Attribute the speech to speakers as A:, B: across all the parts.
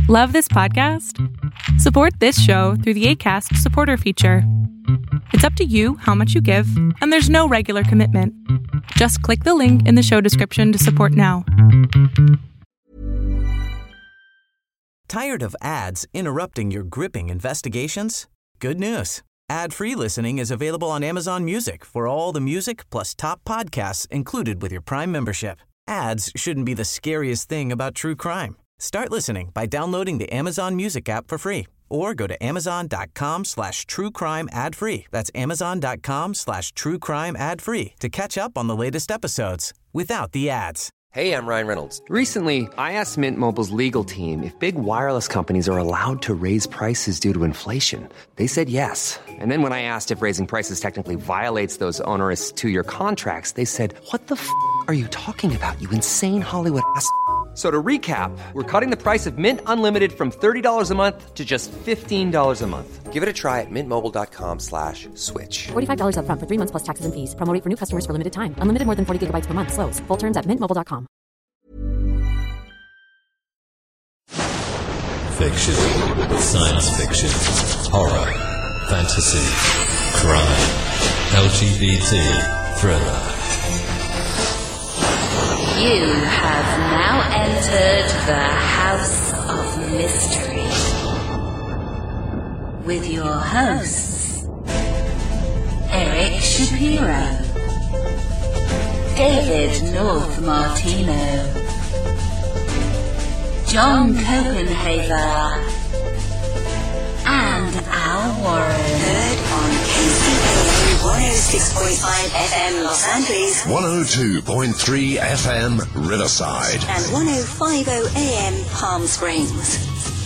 A: Love this podcast? Support this show through the Acast supporter feature. It's up to you how much you give, and there's no regular commitment. Just click the link in the show description to support now.
B: Tired of ads interrupting your gripping investigations? Good news. Ad-free listening is available on Amazon Music for all the music plus top podcasts included with your Prime membership. Ads shouldn't be the scariest thing about true crime. Start listening by downloading the Amazon Music app for free or go to amazon.com/truecrime ad-free. That's amazon.com/truecrime ad-free to catch up on the latest episodes without the ads.
C: Hey, I'm Ryan Reynolds. Recently, I asked Mint Mobile's legal team if big wireless companies are allowed to raise prices due to inflation. They said yes. And then when I asked if raising prices technically violates those onerous two-year contracts, they said, "What the f*** are you talking about, you insane Hollywood ass?" So to recap, we're cutting the price of Mint Unlimited from $30 a month to just $15 a month. Give it a try at mintmobile.com/switch.
D: $45 up front for 3 months plus taxes and fees. Promo rate for new customers for limited time. Unlimited more than 40 gigabytes per month. Slows full terms at mintmobile.com.
E: Fiction, science fiction, horror, fantasy, crime, LGBT, thriller.
F: You have now entered the House of Mystery with your hosts, Eric Shapiro, David North Martino, John Copenhaver, and Al Warren. Heard on KCAA 106.5 FM Los Angeles,
E: 102.3 FM Riverside,
F: and 105.0 AM Palm Springs.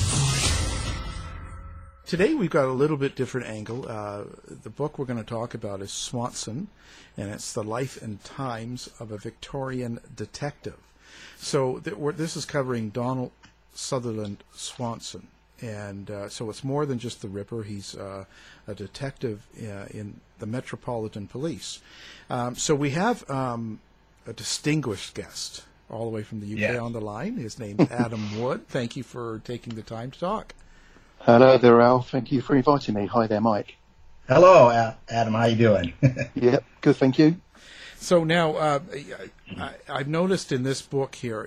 G: Today we've got a little bit different angle. The book we're going to talk about is Swanson, and it's the life and times of a Victorian detective. So this is covering Donald Sutherland Swanson. And so it's more than just the Ripper. He's a detective in the Metropolitan Police. So we have a distinguished guest all the way from the UK on the line. His name's Adam Wood. Thank you for taking the time to talk.
H: Hello there, Al. Thank you for inviting me. Hi there, Mike.
I: Hello, Adam. How you doing?
H: Yep, good, thank you.
G: So now, I've noticed in this book here,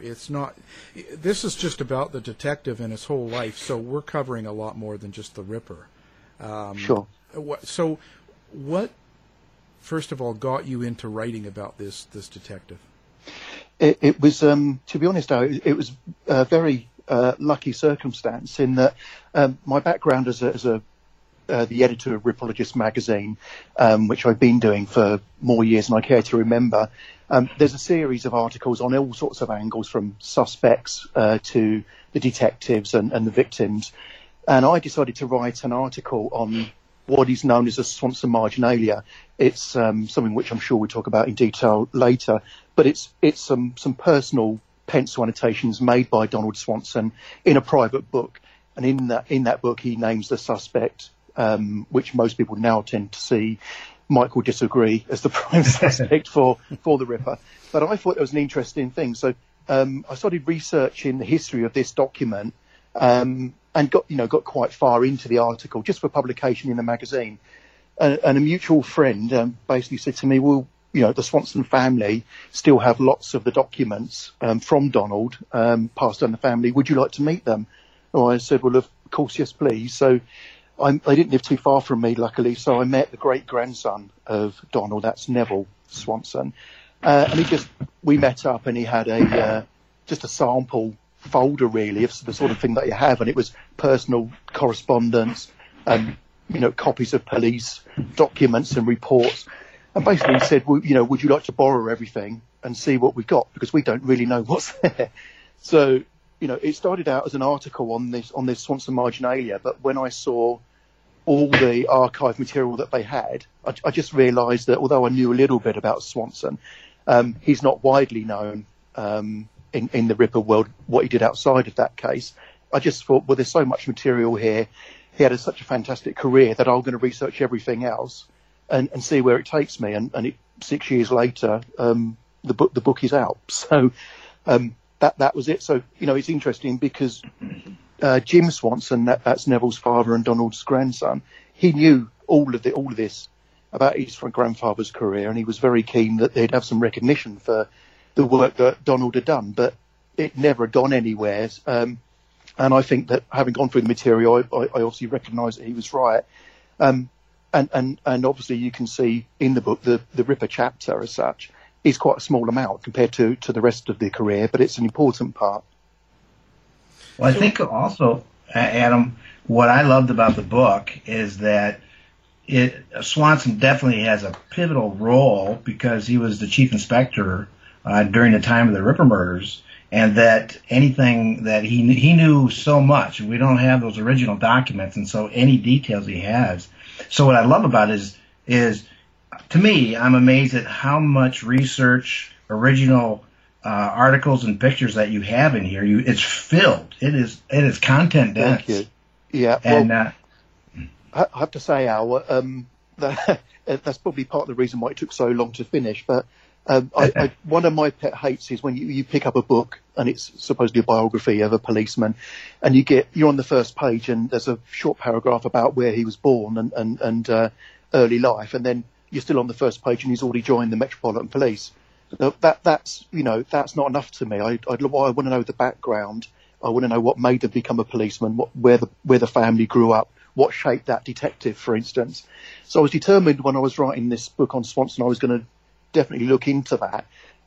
G: this is just about the detective and his whole life, so we're covering a lot more than just the Ripper.
H: Sure.
G: So what, first of all, got you into writing about this detective?
H: It was, to be honest, it was a very lucky circumstance in that my background as the editor of Ripologist magazine, which I've been doing for more years than I care to remember. There's a series of articles on all sorts of angles, from suspects to the detectives and the victims. And I decided to write an article on what is known as a Swanson marginalia. It's something which I'm sure we'll talk about in detail later, but it's some personal pencil annotations made by Donald Swanson in a private book. And in that book, he names the suspect, which most people now tend to see, Mike will disagree, as the prime suspect for the Ripper. But I thought it was an interesting thing. So I started researching the history of this document and got quite far into the article just for publication in the magazine. And a mutual friend basically said to me, well, the Swanson family still have lots of the documents from Donald passed down the family. Would you like to meet them? Well, I said, well, of course, yes, please. So they didn't live too far from me, luckily, so I met the great-grandson of Donald, that's Neville Swanson, and we met up, and he had just a sample folder, really, of the sort of thing that you have, and it was personal correspondence, copies of police documents and reports, and basically he said, well, would you like to borrow everything and see what we've got, because we don't really know what's there. So it started out as an article on this Swanson marginalia, but when I saw all the archive material that they had, I just realised that although I knew a little bit about Swanson, he's not widely known in the Ripper world, what he did outside of that case. I just thought, well, there's so much material here. He had such a fantastic career that I'm going to research everything else and see where it takes me. And 6 years later, the book is out. So that was it. So, it's interesting because Jim Swanson, that's Neville's father and Donald's grandson, he knew all of this about his grandfather's career, and he was very keen that they'd have some recognition for the work that Donald had done, but it never had gone anywhere. And I think that having gone through the material, I obviously recognise that he was right. And obviously you can see in the book the Ripper chapter as such is quite a small amount compared to the rest of the career, but it's an important part.
I: Well, I think also, Adam, what I loved about the book is that Swanson definitely has a pivotal role because he was the chief inspector during the time of the Ripper murders, and that anything that he knew so much, we don't have those original documents, and so any details he has. So what I love about it is to me, I'm amazed at how much research, original articles and pictures that you have in here. It's filled. It is content dense.
H: Thank you. Yeah.
I: And
H: I have to say, Al, that's probably part of the reason why it took so long to finish. But one of my pet hates is when you pick up a book and it's supposedly a biography of a policeman, and you're on the first page and there's a short paragraph about where he was born and early life, and then you're still on the first page and he's already joined the Metropolitan Police. That's not enough to me. I want to know the background. I want to know what made them become a policeman, where the family grew up, what shaped that detective, for instance. So I was determined when I was writing this book on Swanson, I was going to definitely look into that.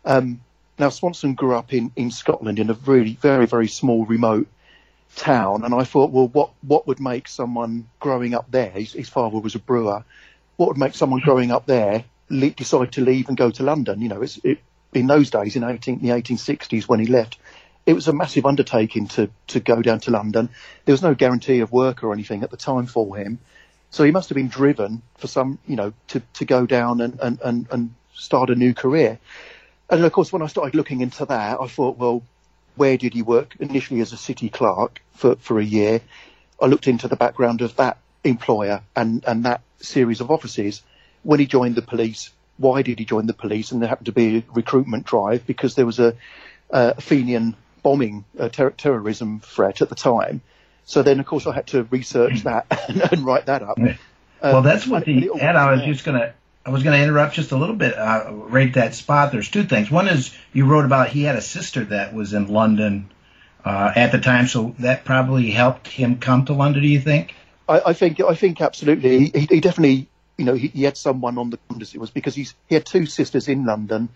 H: Now, Swanson grew up in Scotland in a really very, very small, remote town, and I thought, well, what would make someone growing up there, his father was a brewer, what would make someone growing up there decide to leave and go to London? You know, in those days, in the 1860s when he left, it was a massive undertaking to go down to London. There was no guarantee of work or anything at the time for him. So he must have been driven for some, to go down and start a new career. And of course, when I started looking into that, I thought, well, where did he work? Initially as a city clerk for a year. I looked into the background of that employer and that series of offices. When he joined the police, why did he join the police? And there happened to be a recruitment drive because there was a Fenian bombing, terrorism threat at the time. So then, of course, I had to research that and write that up.
I: Well, that's what Ed, I was going to interrupt just a little bit, right at that spot. There's two things. One is you wrote about he had a sister that was in London at the time, so that probably helped him come to London, do you think?
H: I think absolutely. He definitely, he had someone on the Congress. It was because he had two sisters in London.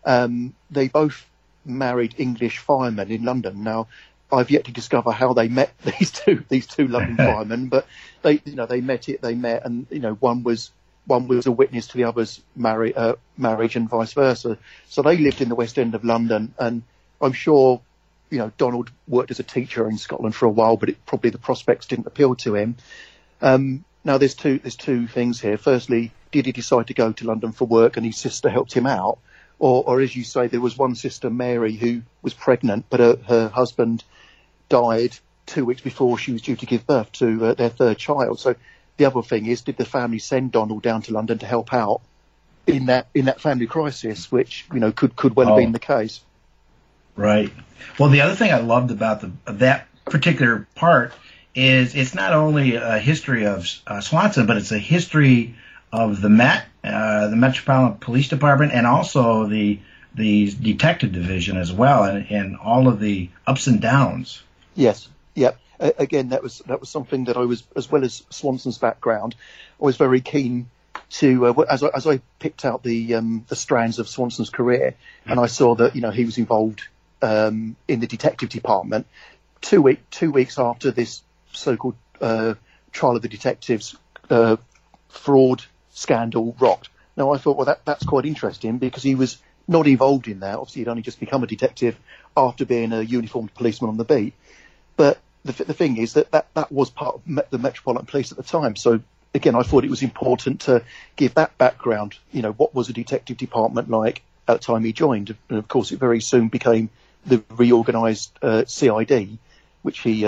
H: They both married English firemen in London. Now, I've yet to discover how they met these two London firemen, but they met, and one was a witness to the other's marriage and vice versa. So they lived in the West End of London, and I'm sure, Donald worked as a teacher in Scotland for a while, but probably the prospects didn't appeal to him. Now there's two things here. Firstly, did he decide to go to London for work and his sister helped him out? Or as you say, there was one sister, Mary, who was pregnant, but her husband died 2 weeks before she was due to give birth to their third child. So the other thing is, did the family send Donald down to London to help out in that family crisis, which could well have been the case.
I: Right. Well, the other thing I loved about that particular part is it's not only a history of Swanson, but it's a history of the Metropolitan Police Department, and also the detective division as well, and all of the ups and downs.
H: Yes. Yep. Again, that was something that I was, as well as Swanson's background, I was very keen to, as I picked out the strands of Swanson's career, and I saw that he was involved in the detective department. 2 weeks after this so-called trial of the detectives, fraud scandal rocked. Now I thought, well, that's quite interesting because he was not involved in that. Obviously, he'd only just become a detective after being a uniformed policeman on the beat. But the thing is that was part of the Metropolitan Police at the time. So again, I thought it was important to give that background. What was a detective department like at the time he joined? And of course, it very soon became the reorganised CID, which he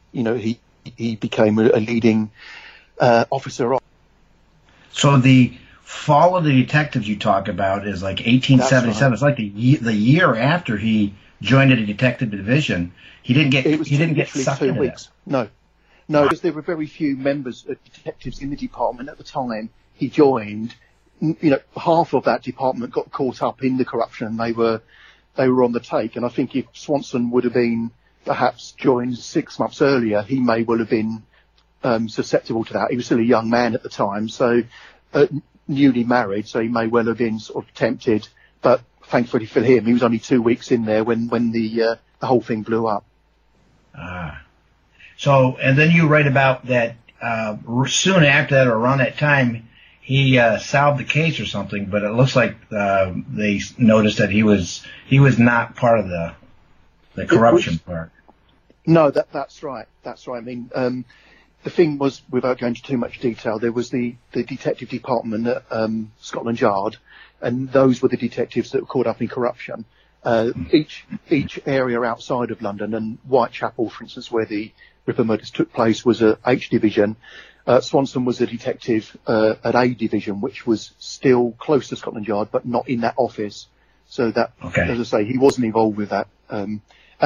H: became a leading officer of.
I: So the fall of the detectives you talk about is like 1877. Right. It's like the year after he joined the detective division. He didn't get sucked into 2 weeks.
H: No, because there were very few members of detectives in the department at the time he joined. Half of that department got caught up in the corruption, and they were on the take. And I think if Swanson would have been perhaps joined 6 months earlier, he may well have been susceptible to that. He was still a young man at the time, so newly married, so he may well have been sort of tempted. But thankfully for him, he was only 2 weeks in there when the whole thing blew up.
I: So, and then you write about that soon after that, or around that time, he solved the case or something, but it looks like they noticed that he was not part of the corruption part.
H: No, that's right. That's right. I mean, the thing was, without going into too much detail, there was the detective department at Scotland Yard, and those were the detectives that were caught up in corruption. Each area outside of London, and Whitechapel, for instance, where the Ripper murders took place, was a H division. Swanson was a detective at A division, which was still close to Scotland Yard, but not in that office. So that, as I say, he wasn't involved with that. And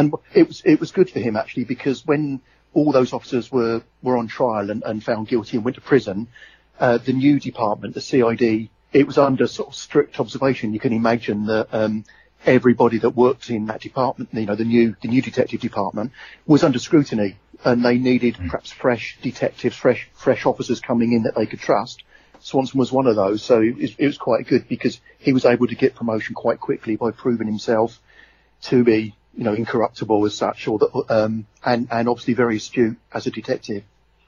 H: it was good for him, actually, because when all those officers were on trial and found guilty and went to prison, the new department, the CID, it was under sort of strict observation. You can imagine that everybody that worked in that department, the new detective department, was under scrutiny, and they needed perhaps fresh detectives, fresh officers coming in that they could trust. Swanson was one of those, so it was quite good because he was able to get promotion quite quickly by proving himself to be, incorruptible as such, and obviously very astute as a detective.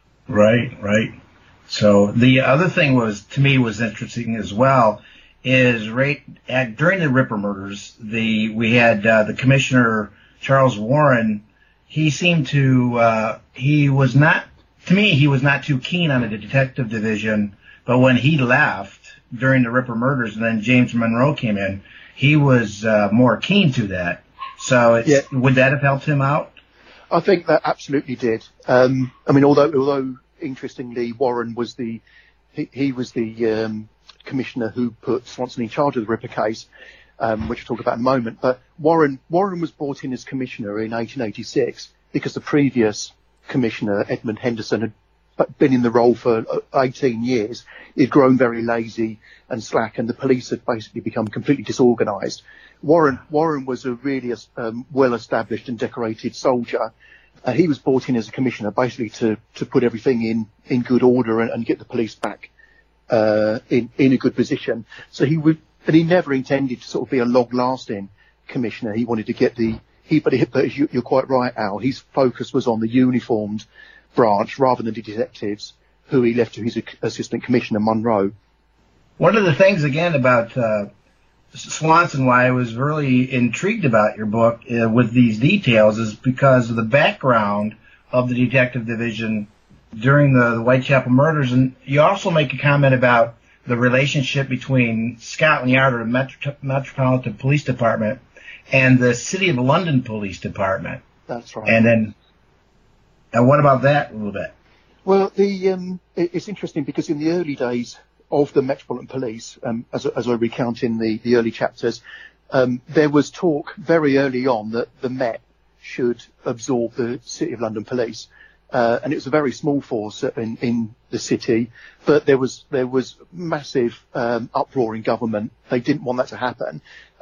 I: Right. So the other thing was interesting as well is during the Ripper murders, we had the Commissioner Charles Warren. He seemed to he was not too keen on the detective division, but when he left during the Ripper murders and then James Monroe came in, he was more keen to that. So would that have helped him out?
H: I think that absolutely did. I mean, although interestingly, Warren was he was the commissioner who put Swanson in charge of the Ripper case, which we'll talk about in a moment. But Warren was brought in as commissioner in 1886 because the previous commissioner, Edmund Henderson, had been in the role for 18 years. He'd grown very lazy and slack, and the police had basically become completely disorganised. Warren was a really well-established and decorated soldier. He was brought in as a commissioner basically to put everything in good order and get the police back in a good position. So he never intended to sort of be a long-lasting commissioner. He wanted to get but you're quite right, Al. His focus was on the uniformed branch rather than the detectives, who he left to his assistant commissioner Monroe.
I: One of the things again about Swanson, why I was really intrigued about your book with these details, is because of the background of the detective division during the Whitechapel murders. And you also make a comment about the relationship between Scotland Yard, or the Metropolitan Police Department, and the City of London Police Department.
H: That's right.
I: And then, what about that a little bit?
H: Well, it's interesting because in the early days of the Metropolitan Police, as I recount in the early chapters, there was talk very early on that the Met should absorb the City of London Police. And it was a very small force in the city, but there was massive uproar in government. They didn't want that to happen.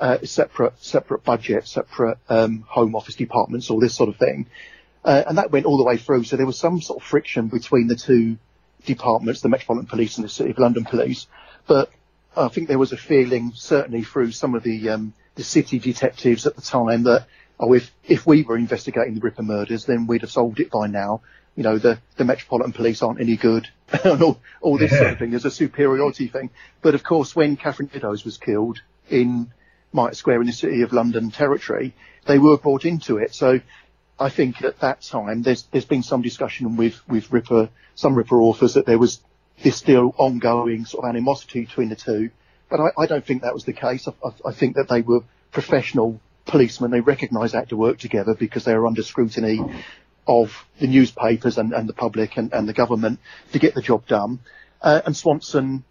H: Separate budget, separate Home Office departments, all this sort of thing. And that went all the way through. So there was some sort of friction between the two departments, the Metropolitan Police and the City of London Police. But I think there was a feeling, certainly through some of the city detectives at the time, that if we were investigating the Ripper murders, then we'd have solved it by now. The Metropolitan Police aren't any good, and all this sort of thing. There's a superiority thing. But of course, when Catherine Meadows was killed in Market Square in the City of London territory, they were brought into it. So I think at that time there's been some discussion with some Ripper authors that there was this still ongoing sort of animosity between the two. But I don't think that was the case. I think that they were professional policemen. They recognised they had to work together because they were under scrutiny of the newspapers and the public and the government to get the job done. And Swanson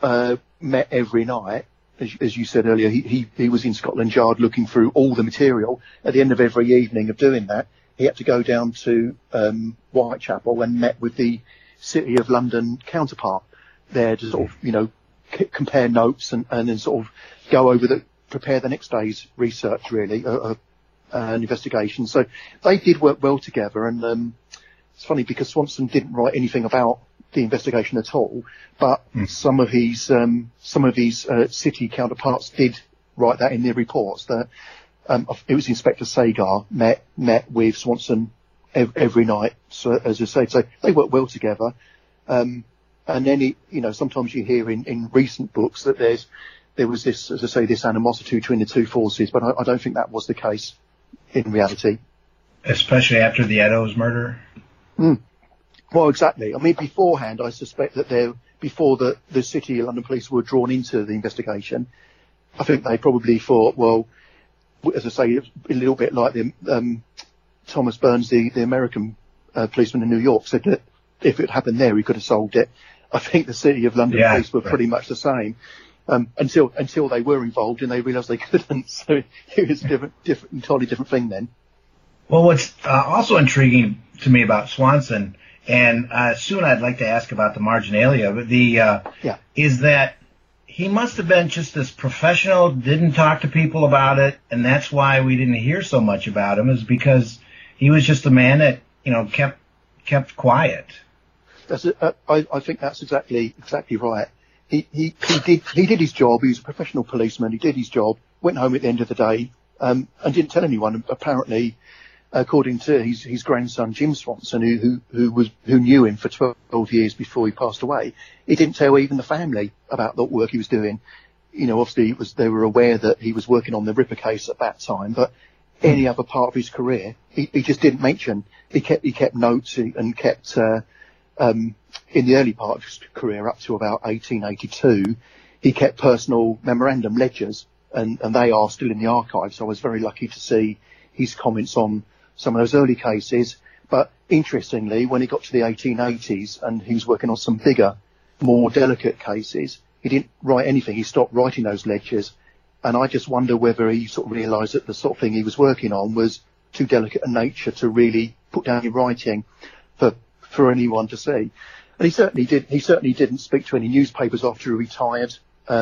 H: met every night. As you said earlier, he was in Scotland Yard looking through all the material. At the end of every evening of doing that, he had to go down to Whitechapel and met with the City of London counterpart there to sort of, compare notes and then sort of go over prepare the next day's research, really, an investigation. So they did work well together, and it's funny because Swanson didn't write anything about the investigation at all, but some of his city counterparts did write that in their reports. That it was Inspector Sagar met with Swanson every night. So as I say, so they worked well together. And then sometimes you hear in recent books that there was this, as I say, this animosity between the two forces, but I don't think that was the case in reality.
I: Especially after the Eddowes murder?
H: Well, exactly. I mean, beforehand, I suspect that before the City of London Police were drawn into the investigation, I think they probably thought, well, as I say, a little bit like Thomas Burns, the American policeman in New York, said that if it happened there, he could have solved it. I think the City of London Police were pretty much the same. Until they were involved and they realised they couldn't. So it was entirely different thing then.
I: Well, what's also intriguing to me about Swanson, and soon I'd like to ask about the marginalia, but is that he must have been just this professional, didn't talk to people about it, and that's why we didn't hear so much about him, is because he was just a man that kept quiet.
H: I think that's exactly right. He did his job. He was a professional policeman. He did his job, went home at the end of the day, and didn't tell anyone. Apparently, according to his grandson Jim Swanson, who knew him for 12 years before he passed away, he didn't tell even the family about the work he was doing. Obviously they were aware that he was working on the Ripper case at that time, but any other part of his career, he just didn't mention. He kept notes and kept. In the early part of his career, up to about 1882, he kept personal memorandum ledgers, and they are still in the archives. So I was very lucky to see his comments on some of those early cases. But interestingly, when he got to the 1880s and he was working on some bigger, more delicate cases, he didn't write anything. He stopped writing those ledgers. And I just wonder whether he sort of realised that the sort of thing he was working on was too delicate a nature to really put down in writing for anyone to see. And he certainly didn't speak to any newspapers after he retired.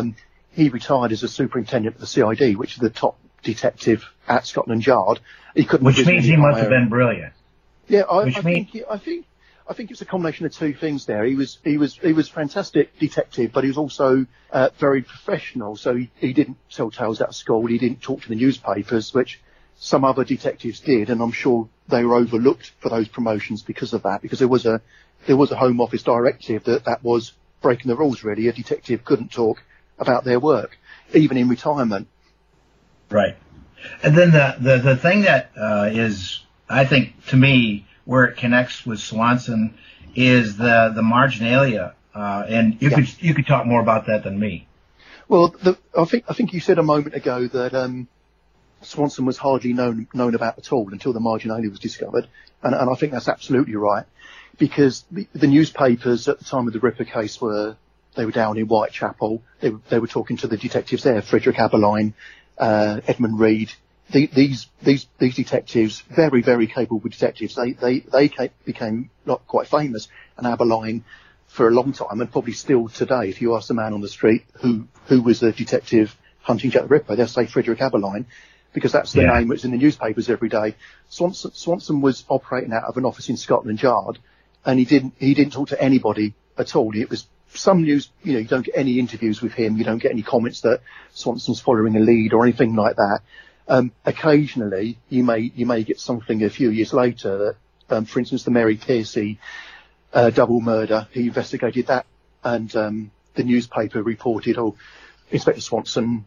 H: He retired as a superintendent of the CID, which is the top detective at Scotland Yard.
I: Which means he must have been brilliant.
H: Yeah, I think it's a combination of two things there. He was a fantastic detective, but he was also very professional. So he didn't tell tales out of school. He didn't talk to the newspapers, which some other detectives did, and I'm sure they were overlooked for those promotions because of that. Because there was a Home Office directive that was breaking the rules. Really, a detective couldn't talk about their work, even in retirement.
I: Right. And then the thing that is, I think, to me, where it connects with Swanson is the marginalia, and you could talk more about that than me.
H: Well, I think you said a moment ago that Swanson was hardly known about at all until the marginalia was discovered, and I think that's absolutely right, because the newspapers at the time of the Ripper case were down in Whitechapel. They were talking to the detectives there, Frederick Aberline, Edmund Reed. These detectives, very, very capable detectives, they became quite famous, and Aberline for a long time, and probably still today, if you ask a man on the street who was the detective hunting Jack the Ripper, they'll say Frederick Aberline, because that's the name that's in the newspapers every day. Swanson was operating out of an office in Scotland Yard, and he didn't talk to anybody at all. It was some news, you don't get any interviews with him, you don't get any comments that Swanson's following a lead or anything like that. Occasionally, you may get something a few years later that, for instance, the Mary Piercy double murder. He investigated that, and the newspaper reported, Inspector Swanson,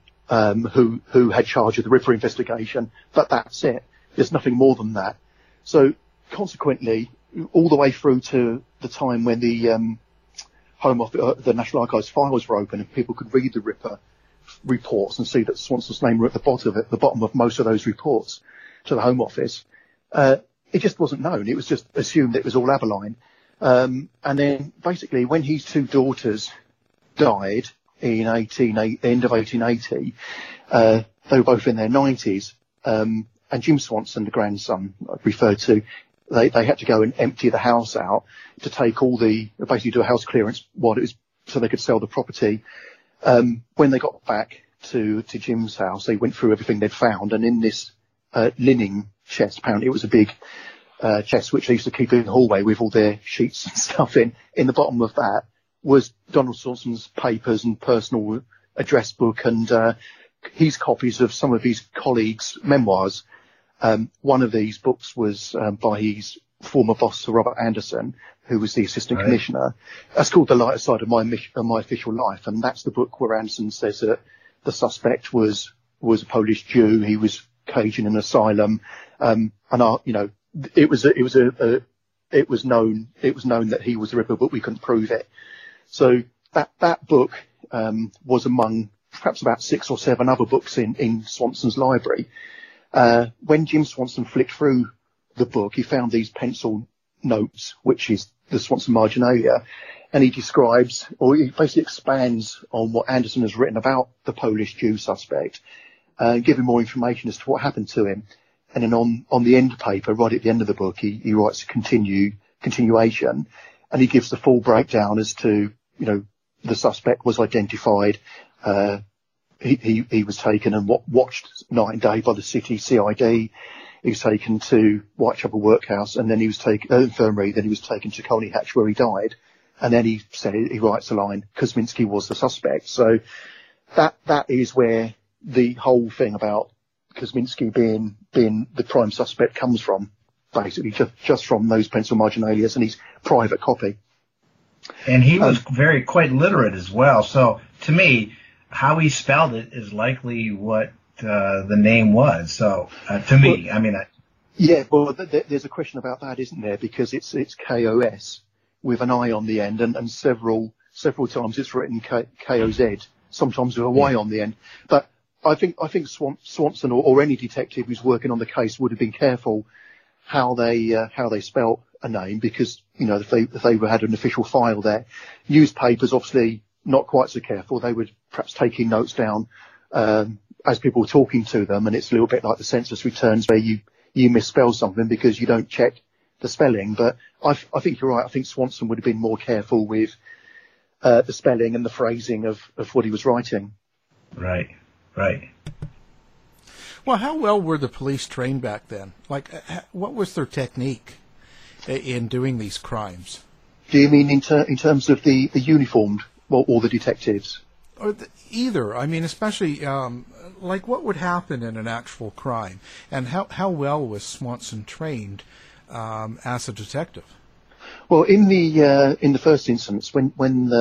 H: who had charge of the Ripper investigation. But that's it. There's nothing more than that. So consequently, all the way through to the time when the Home Office, the National Archives files were open and people could read the Ripper reports and see that Swanson's name were at the bottom of most of those reports to the Home Office. It just wasn't known. It was just assumed it was all Aberline. And then basically when his two daughters died in end of 1880, they were both in their 90s. Jim Swanson, the grandson I referred to, they had to go and empty the house out to take basically do a house clearance while it was, so they could sell the property. When they got back to Jim's house, they went through everything they'd found, and in this linen chest, apparently it was a big chest which they used to keep in the hallway with all their sheets and stuff in the bottom of that was Donald Swanson's papers and personal address book and his copies of some of his colleagues' memoirs. One of these books was by his former boss, Sir Robert Anderson, who was the assistant commissioner. That's called The Lighter Side of My Official Life, and that's the book where Anderson says that the suspect was a Polish Jew. He was caged in an asylum, and it was known that he was the Ripper, but we couldn't prove it. So that book was among perhaps about 6 or 7 other books in Swanson's library. When Jim Swanson flicked through the book, he found these pencil notes, which is the Swanson marginalia, and he describes, or he basically expands on what Anderson has written about the Polish Jew suspect, giving more information as to what happened to him. And then on the end paper, right at the end of the book, he writes a continuation, and he gives the full breakdown as to, the suspect was identified, he was taken and watched night and day by the city CID. He was taken to Whitechapel Workhouse, and then he was taken infirmary. Then he was taken to Colney Hatch, where he died. And then he writes the line, Kosminski was the suspect. So that is where the whole thing about Kosminski being the prime suspect comes from, basically just from those pencil marginalias and his private copy.
I: And he was quite literate as well. So to me, how he spelled it is likely what the name was. So to me,
H: there's a question about that, isn't there? Because it's KOS with an I on the end, and several times it's written KOZ, sometimes with a Y on the end. But I think Swanson or any detective who's working on the case would have been careful how they spelt a name, because if they had an official file there. Newspapers obviously not quite so careful. They would perhaps taking notes down as people were talking to them, and it's a little bit like the census returns where you misspell something because you don't check the spelling. But I think you're right. I think Swanson would have been more careful with the spelling and the phrasing of what he was writing.
I: Right.
G: Well, how well were the police trained back then? Like, what was their technique in doing these crimes?
H: Do you mean in terms of the uniformed or the detectives?
G: Or either. I mean, especially, like what would happen in an actual crime? And how well was Swanson trained as a detective?
H: Well, in the first instance, when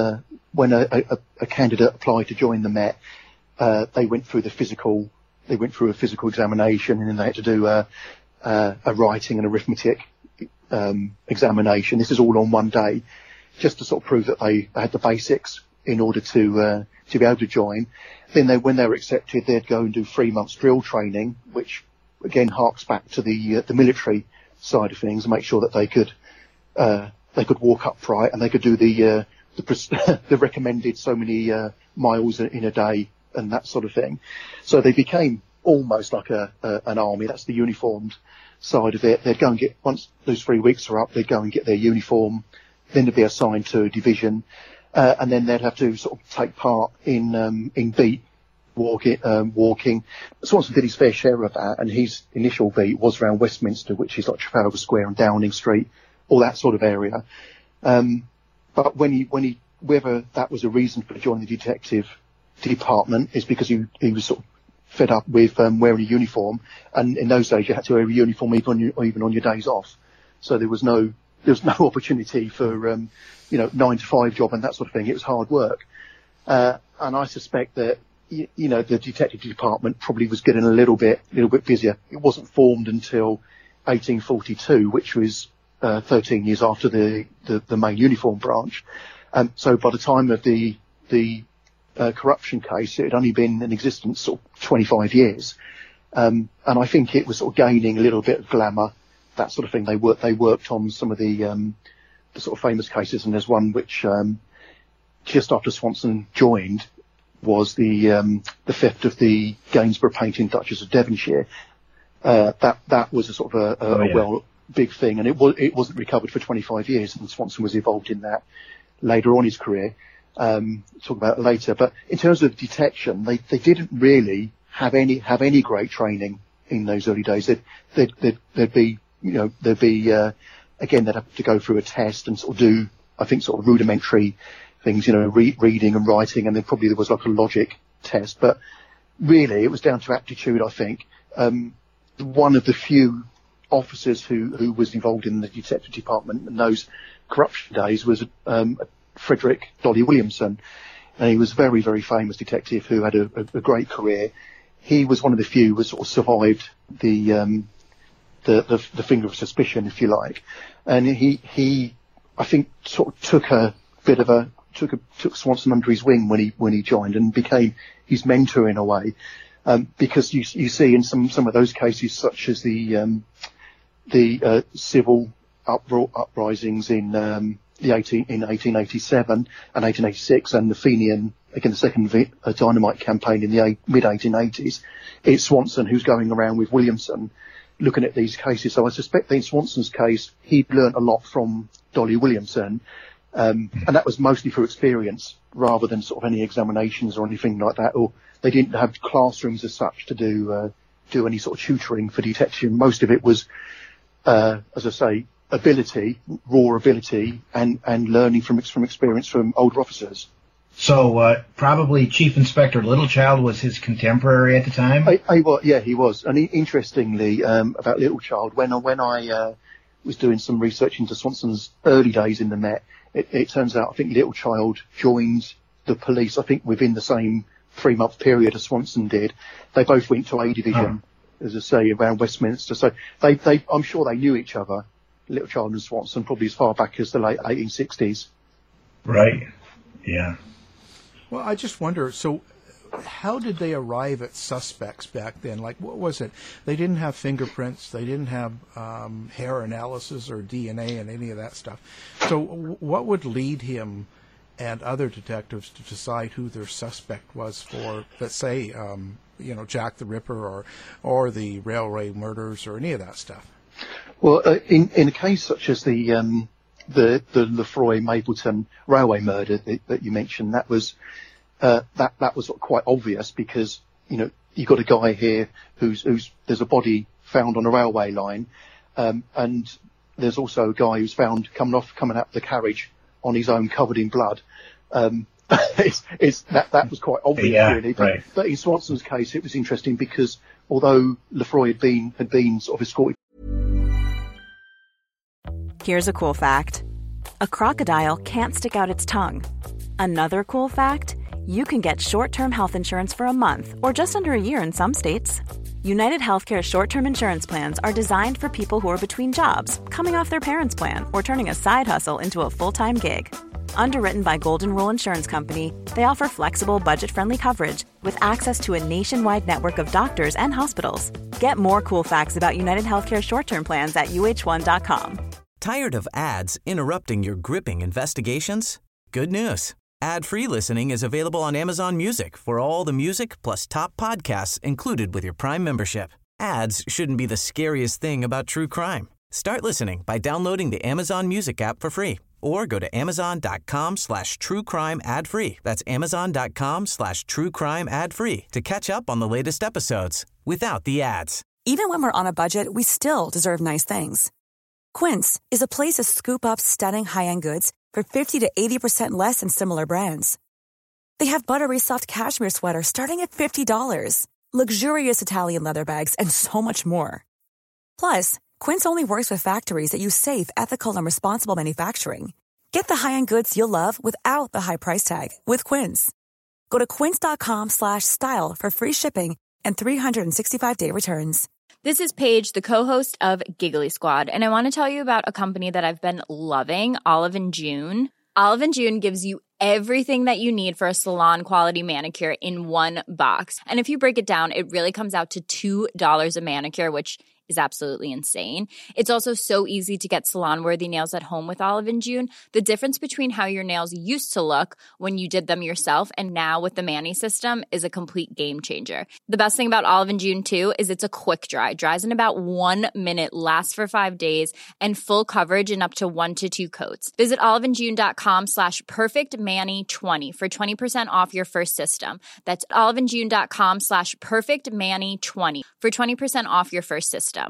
H: a candidate applied to join the Met, they went through a physical examination, and then they had to do a writing and arithmetic examination. This is all on one day, just to sort of prove that they had the basics in order to be able to join. Then when they were accepted, they'd go and do 3 months drill training, which again harks back to the military side of things, and make sure that they could walk upright, and they could do the recommended so many miles in a day and that sort of thing. So they became almost like an army. That's the uniformed side of it. They'd go and get, once those 3 weeks are up, they'd go and get their uniform, then they'd be assigned to a division, and then they'd have to sort of take part in beat walking. Swanson did his fair share of that, and his initial beat was around Westminster, which is like Trafalgar Square and Downing Street, all that sort of area. But whether that was a reason for joining the detective department is because he was sort of fed up with wearing a uniform, and in those days you had to wear a uniform even on your days off. So there was no opportunity for 9 to 5 job and that sort of thing. It was hard work, and I suspect that the detective department probably was getting a little bit busier. It wasn't formed until 1842, which was 13 years after the main uniform branch. So by the time of the corruption case, it had only been in existence sort of 25 years. And I think it was sort of gaining a little bit of glamour, that sort of thing. They worked on some of the sort of famous cases, and there's one which just after Swanson joined was the theft of the Gainsborough painting Duchess of Devonshire. that was a sort of a big thing, and it wasn't recovered for 25 years, and Swanson was involved in that later on in his career. Talk about it later. But in terms of detection, they didn't really have any great training in those early days. There'd be again, they'd have to go through a test and sort of do, I think, sort of rudimentary things, reading and writing, and then probably there was like a logic test. But really, it was down to aptitude, I think. One of the few officers who was involved in the detective department in those corruption days was Frederick Dolly Williamson, and he was a very, very famous detective who had a great career. He was one of the few who sort of survived the finger of suspicion, if you like, and he I think sort of took Swanson under his wing when he joined, and became his mentor in a way, because you see in some of those cases, such as the civil uprisings in 1887 and 1886, and the Fenian, again the second dynamite campaign in the mid 1880s, it's Swanson who's going around with Williamson looking at these cases. So I suspect that in Swanson's case, he'd learnt a lot from Dolly Williamson, and that was mostly through experience rather than sort of any examinations or anything like that. Or they didn't have classrooms as such to do any sort of tutoring for detection. Most of it was, as I say, raw ability, and learning from experience from older officers.
I: So probably Chief Inspector Littlechild was his contemporary at the time?
H: He was. And interestingly, about Littlechild, when I was doing some research into Swanson's early days in the Met, it turns out I think Littlechild joined the police, I think within the same 3-month period as Swanson did. They both went to A Division, as I say, around Westminster. So I'm sure they knew each other, Littlechild and Swanson, probably as far back as the late 1860s.
I: Right. Yeah.
G: Well, I just wonder, so how did they arrive at suspects back then? Like, what was it? They didn't have fingerprints. They didn't have hair analysis or DNA and any of that stuff. So what would lead him and other detectives to decide who their suspect was for, let's say, Jack the Ripper or the railway murders or any of that stuff?
H: Well, in a case such as the Lefroy-Mapleton railway murder that you mentioned, that was sort of quite obvious, because you've got a guy here who's there's a body found on a railway line, and there's also a guy who's found coming out the carriage on his own, covered in blood. That was quite obvious, really.
I: Right.
H: But in Swanson's case, it was interesting because although Lefroy had been sort of escorted.
J: Here's a cool fact: a crocodile can't stick out its tongue. Another cool fact: you can get short-term health insurance for a month or just under a year in some states. United Healthcare short-term insurance plans are designed for people who are between jobs, coming off their parents' plan, or turning a side hustle into a full-time gig. Underwritten by Golden Rule Insurance Company, they offer flexible, budget-friendly coverage with access to a nationwide network of doctors and hospitals. Get more cool facts about United Healthcare short-term plans at uh1.com.
B: Tired of ads interrupting your gripping investigations? Good news. Ad-free listening is available on Amazon Music for all the music plus top podcasts included with your Prime membership. Ads shouldn't be the scariest thing about true crime. Start listening by downloading the Amazon Music app for free, or go to amazon.com/truecrime ad-free. That's amazon.com/truecrime ad-free to catch up on the latest episodes without the ads.
K: Even when we're on a budget, we still deserve nice things. Quince is a place to scoop up stunning high-end goods for 50 to 80% less than similar brands. They have buttery soft cashmere sweaters starting at $50, luxurious Italian leather bags, and so much more. Plus, Quince only works with factories that use safe, ethical, and responsible manufacturing. Get the high-end goods you'll love without the high price tag with Quince. Go to quince.com/style for free shipping and 365-day returns.
L: This is Paige, the co-host of Giggly Squad, and I want to tell you about a company that I've been loving, Olive & June. Olive & June gives you everything that you need for a salon-quality manicure in one box. And if you break it down, it really comes out to $2 a manicure, which is absolutely insane. It's also so easy to get salon-worthy nails at home with Olive & June. The difference between how your nails used to look when you did them yourself and now with the Mani system is a complete game changer. The best thing about Olive & June, too, is it's a quick dry. Dries in about 1 minute, lasts for 5 days, and full coverage in up to 1 to 2 coats. Visit oliveandjune.com/perfectmani20 for 20% off your first system. That's oliveandjune.com/perfectmani20 for 20% off your first system.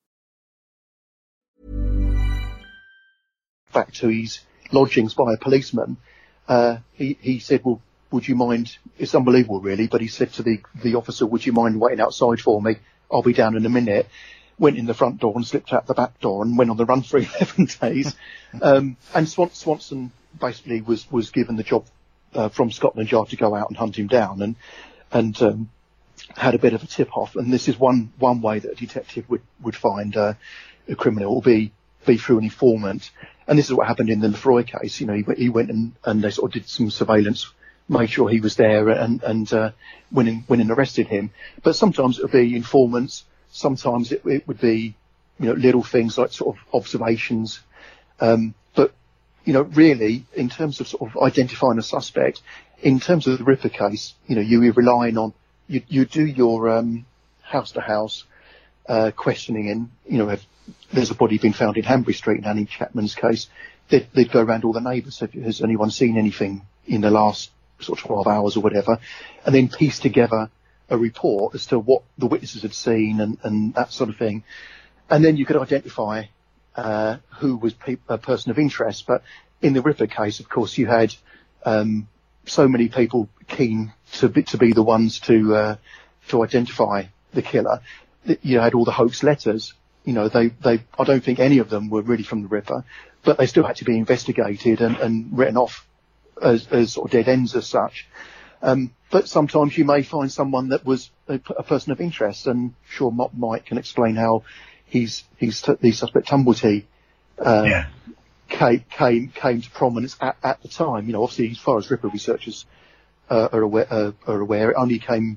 H: Back to his lodgings by a policeman, he said, well, would you mind, it's unbelievable really, but he said to the officer, would you mind waiting outside for me? I'll be down in a minute. Went in the front door and slipped out the back door and went on the run for 11 days. And Swanson basically was given the job from Scotland Yard to go out and hunt him down and had a bit of a tip-off. And this is one way that a detective would find a criminal, will be through an informant. And this is what happened in the Lefroy case. You know, he went and they sort of did some surveillance, made sure he was there and went and arrested him. But sometimes it would be informants. Sometimes it would be, you know, little things like sort of observations. But, you know, really, in terms of sort of identifying a suspect, in terms of the Ripper case, you know, you're relying on, you do your house-to-house questioning, and, you know, if there's a body been found in Hanbury Street in Annie Chapman's case, they'd go around all the neighbours. Has anyone seen anything in the last sort of 12 hours or whatever? And then piece together a report as to what the witnesses had seen and that sort of thing. And then you could identify who was a person of interest. But in the Ripper case, of course, you had so many people keen to be the ones to identify the killer. You had all the hoax letters. You know, I don't think any of them were really from the Ripper, but they still had to be investigated and written off as sort of dead ends as such. But sometimes you may find someone that was a person of interest, and sure, Mike can explain how the suspect Tumblety came to prominence at the time. You know, obviously, as far as Ripper researchers are aware, it only came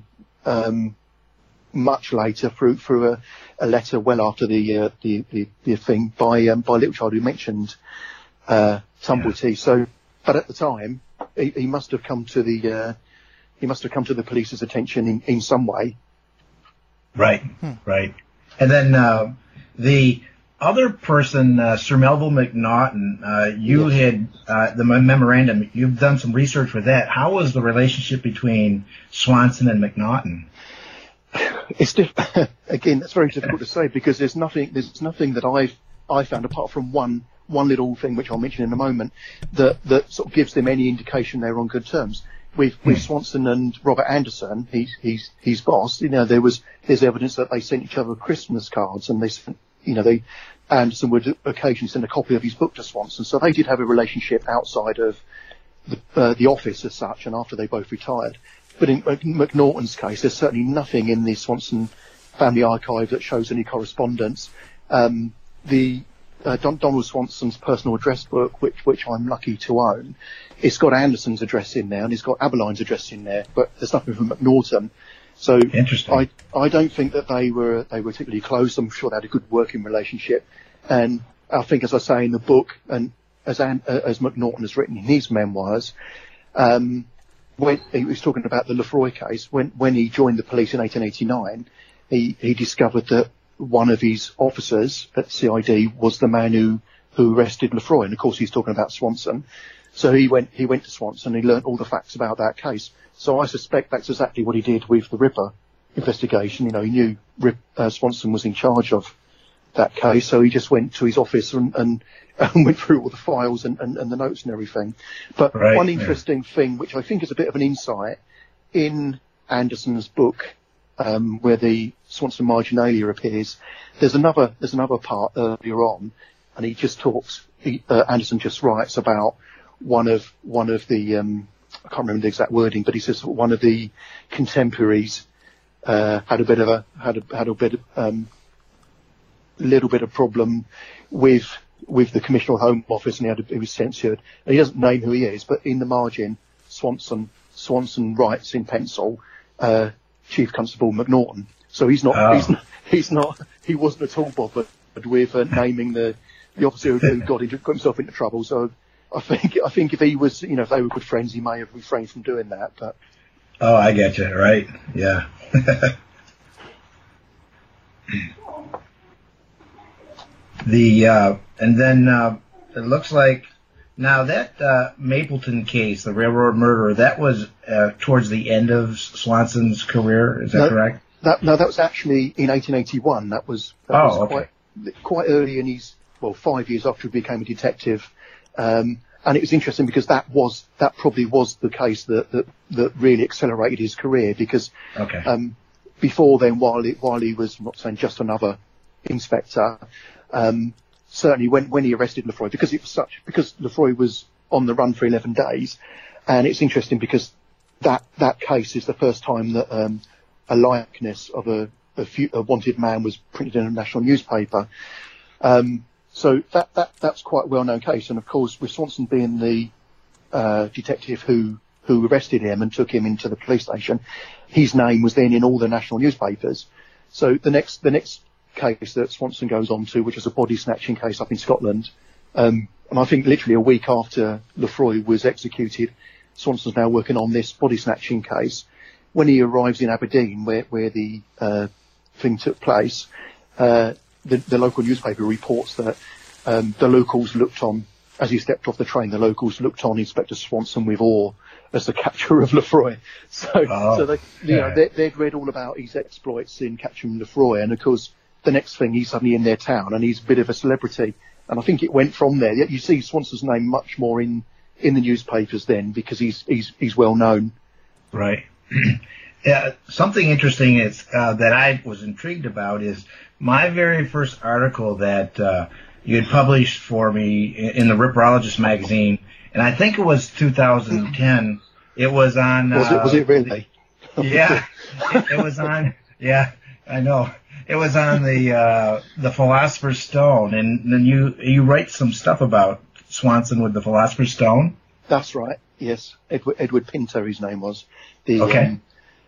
H: much later through a letter well after the thing by Littlechild, who mentioned Tumblety. So, but at the time, he must have come to the police's attention in some way.
I: Right, right. And then the other person, Sir Melville Macnaghten, you had the memorandum. You've done some research with that. How was the relationship between Swanson and Macnaghten?
H: It's again, that's very difficult to say, because there's nothing that I found apart from one little thing which I'll mention in a moment that sort of gives them any indication they're on good terms. With Swanson and Robert Anderson, his boss, you know, there's evidence that they sent each other Christmas cards, and Anderson would occasionally send a copy of his book to Swanson. So they did have a relationship outside of the office as such, and after they both retired. But in Macnaghten's case, there's certainly nothing in the Swanson family archive that shows any correspondence. Donald Swanson's personal address book, which I'm lucky to own, it's got Anderson's address in there, and it's got Aberline's address in there, but there's nothing from Macnaghten. So interesting. I don't think that they were particularly close. I'm sure they had a good working relationship, and I think, as I say in the book, and as Macnaghten has written in his memoirs, when he was talking about the Lefroy case, when he joined the police in 1889, he discovered that one of his officers at CID was the man who arrested Lefroy, and of course he's talking about Swanson. So he went to Swanson and he learnt all the facts about that case. So I suspect that's exactly what he did with the Ripper investigation. You know, he knew Swanson was in charge of that case, so he just went to his office and went through all the files and the notes and everything. But one interesting thing, which I think is a bit of an insight, in Anderson's book, where the Swanson marginalia appears, there's another part earlier on, and he just talks. Anderson just writes about one of the I can't remember the exact wording, but he says one of the contemporaries had a little bit of problem with the Commissioner of Home Office, and he was censured. And he doesn't name who he is, but in the margin, Swanson writes in pencil, Chief Constable Macnaghten. So he wasn't at all bothered with naming the officer who got himself into trouble. So I think if he was, if they were good friends, he may have refrained from doing that. But
I: I get you, right? Yeah. And then it looks like now that Mapleton case, the railroad murder, that was towards the end of Swanson's career. Is that correct?
H: That was actually in 1881. That was quite early in his 5 years after he became a detective. And it was interesting because that probably was the case that really accelerated his career, because before then, while he was, I'm not saying just another inspector, certainly when he arrested Lefroy, because Lefroy was on the run for 11 days, and it's interesting because that case is the first time that a likeness of a wanted man was printed in a national newspaper. So that's quite a well-known case. And of course, with Swanson being the detective who arrested him and took him into the police station, his name was then in all the national newspapers. So the next case that Swanson goes on to, which is a body snatching case up in Scotland, and I think literally a week after Lefroy was executed, Swanson's now working on this body snatching case. When he arrives in Aberdeen, where the thing took place, the local newspaper reports that the locals looked on, as he stepped off the train, the locals looked on Inspector Swanson with awe as the capture of Lefroy. So they'd read all about his exploits in capturing Lefroy, and of course the next thing he's suddenly in their town and he's a bit of a celebrity. And I think it went from there. You see Swanson's name much more in the newspapers then, because he's well known.
I: Right. Something interesting is that I was intrigued about is my very first article that you had published for me in the Ripperologist magazine, and I think it was 2010. It was on.
H: Was it really?
I: Yeah, it was on. Yeah, I know. It was on the Philosopher's Stone, and then you write some stuff about Swanson with the Philosopher's Stone.
H: That's right. Yes, Edward Pinto, his name was.
I: Okay.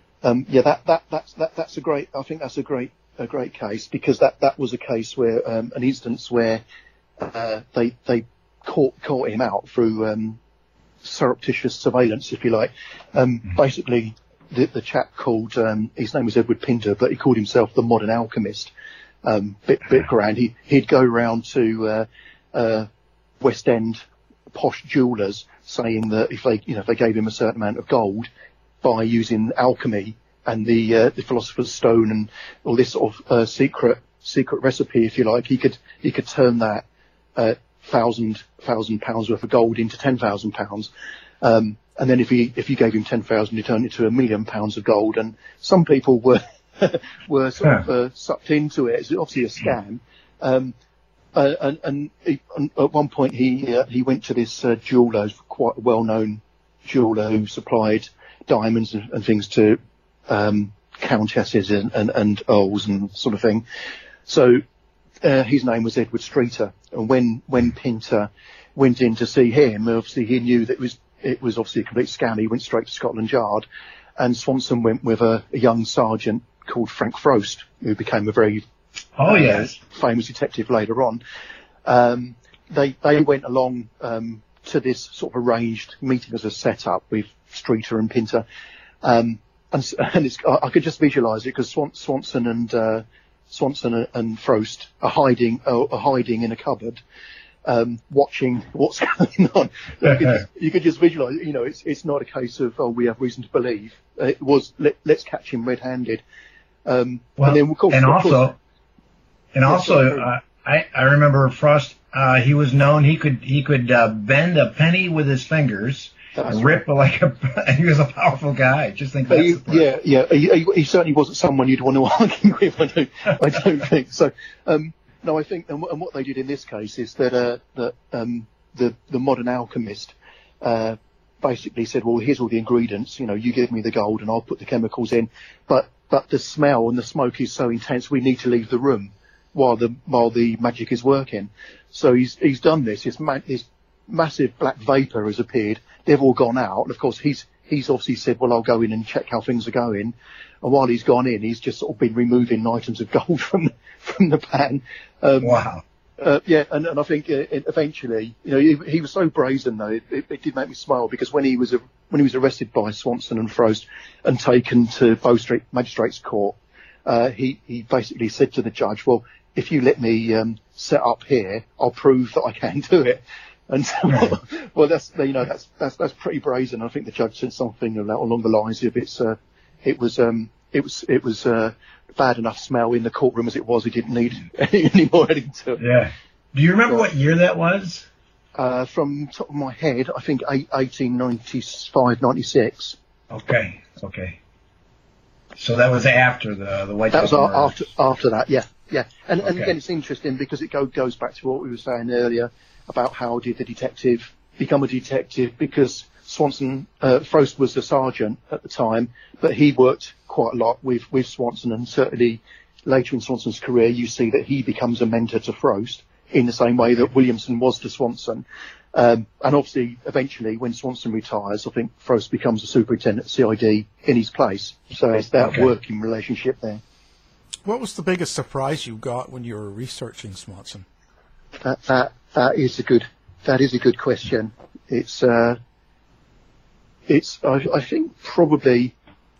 H: That's a great. I think that's a great case, because that was a case where an instance where they caught him out through surreptitious surveillance, if you like. Basically, the chap called his name was Edward Pinto, but he called himself the Modern Alchemist. Bit grand. He'd go round to West End posh jewellers, saying that if they gave him a certain amount of gold, by using alchemy and the Philosopher's Stone and all this sort of secret recipe, if you like, he could turn that £1,000 worth of gold into £10,000. And then if you gave him 10,000, he turned it to £1 million of gold. And some people were sort of sucked into it. It's obviously a scam. And at one point he went to this jeweller, quite a well-known jeweller who supplied diamonds and things to countesses and earls and sort of thing. So his name was Edward Streeter, and when Pinter went in to see him, obviously he knew that it was obviously a complete scam. He went straight to Scotland Yard, and Swanson went with a young sergeant called Frank Frost, who became a very famous detective later on. They went along to this sort of arranged meeting as a setup with Streeter and Pinter, and I could just visualise it, because Swanson and Frost are hiding in a cupboard, watching what's going on. You could just visualise it. It's not a case of we have reason to believe. It was let's catch him red-handed. And then of course,
I: I remember Frost. He was known. He could bend a penny with his fingers. Rip like he was a powerful guy. Just think that.
H: He certainly wasn't someone you'd want to argue with. I don't think so. No, I think, and what they did in this case is that the Modern Alchemist basically said, well, here's all the ingredients. You give me the gold and I'll put the chemicals in, but the smell and the smoke is so intense we need to leave the room while the magic is working. So he's done this. This massive black vapor has appeared. They've all gone out. And of course, he's he's obviously said, well, I'll go in and check how things are going. And while he's gone in, he's just sort of been removing items of gold from the pan.
I: Wow.
H: Yeah, and I think eventually, he was so brazen though. It did make me smile, because when he was arrested by Swanson and Frost and taken to Bow Street Magistrates Court, he basically said to the judge, well, if you let me set up here, I'll prove that I can do it. And so, well, that's pretty brazen. I think the judge said something along the lines of it was bad enough smell in the courtroom as it was. He didn't need any more adding to it.
I: Yeah. Do you remember what year that was?
H: From top of my head, I think 1895, 96.
I: Okay. So that was after the White House.
H: That was after that, yeah. And again, it's interesting because it goes back to what we were saying earlier about how did the detective become a detective, because Frost was a sergeant at the time, but he worked quite a lot with Swanson, and certainly later in Swanson's career, you see that he becomes a mentor to Frost in the same way that Williamson was to Swanson. And obviously, eventually, when Swanson retires, I think Frost becomes a superintendent at CID in his place. So it's that working relationship there.
G: What was the biggest surprise you got when you were researching Swanson?
H: That is a good question. I think probably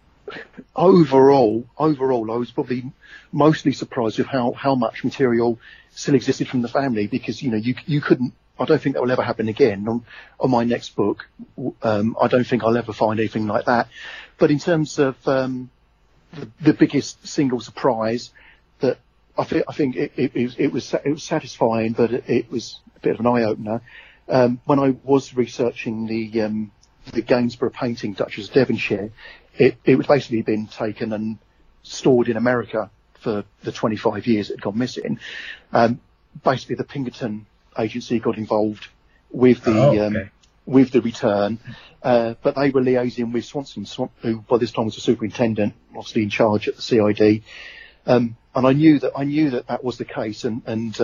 H: overall, I was probably mostly surprised with how much material still existed from the family, because, you couldn't, I don't think that will ever happen again on my next book. I don't think I'll ever find anything like that. But in terms of, the biggest single surprise that I think it was satisfying, but it was a bit of an eye opener. When I was researching the Gainsborough painting, Duchess of Devonshire, it was basically been taken and stored in America for the 25 years it had gone missing. Basically, the Pinkerton agency got involved with the return, but they were liaising with Swanson, who by this time was a superintendent, obviously in charge at the CID. And I knew that was the case. And